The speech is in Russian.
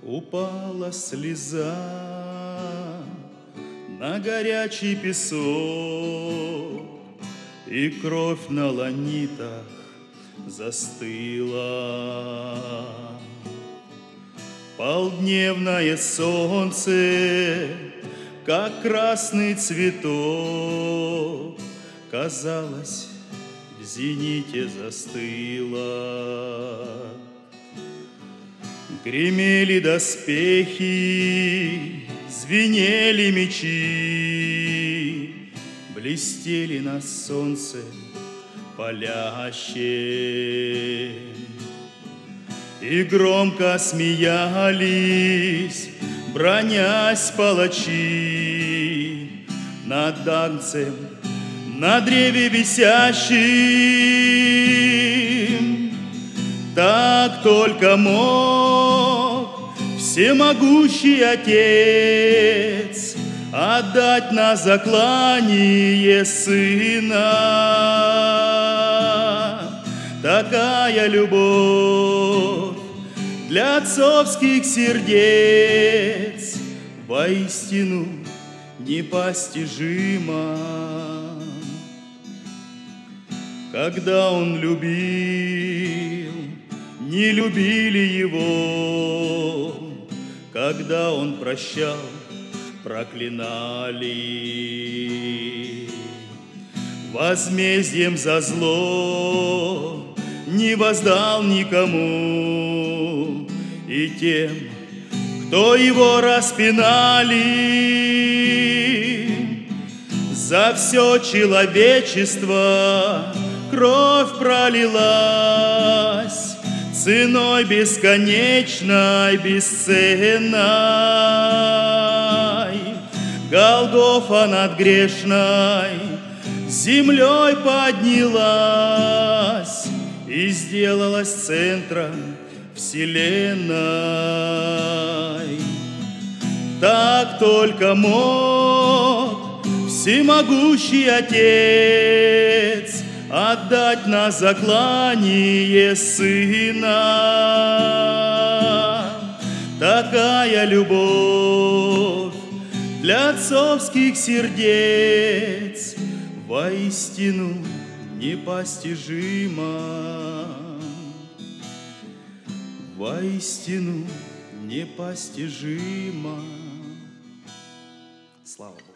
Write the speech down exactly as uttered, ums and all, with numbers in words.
Упала слеза на горячий песок, и кровь на ланитах застыла. Полдневное солнце, как красный цветок, казалось, в зените застыло. Гремели доспехи, звенели мечи, блестели на солнце палящем. И громко смеялись, бронясь палачи, над Агнцем на древе висящим. Так только мог всемогущий Отец отдать на заклание Сына. Такая любовь для отцовских сердец воистину непостижима. Когда он любил, не любили его, когда он прощал, проклинали. Возмездием за зло не воздал никому, и тем, кто его распинали. За все человечество кровь пролилась ценой бесконечной, бесценной. Голгофа над грешной землей поднялась и сделалась центром вселенной. Так только мог всемогущий Отец отдать на заклание Сына. Такая любовь для отцовских сердец воистину непостижима. Воистину непостижима. Слава Богу.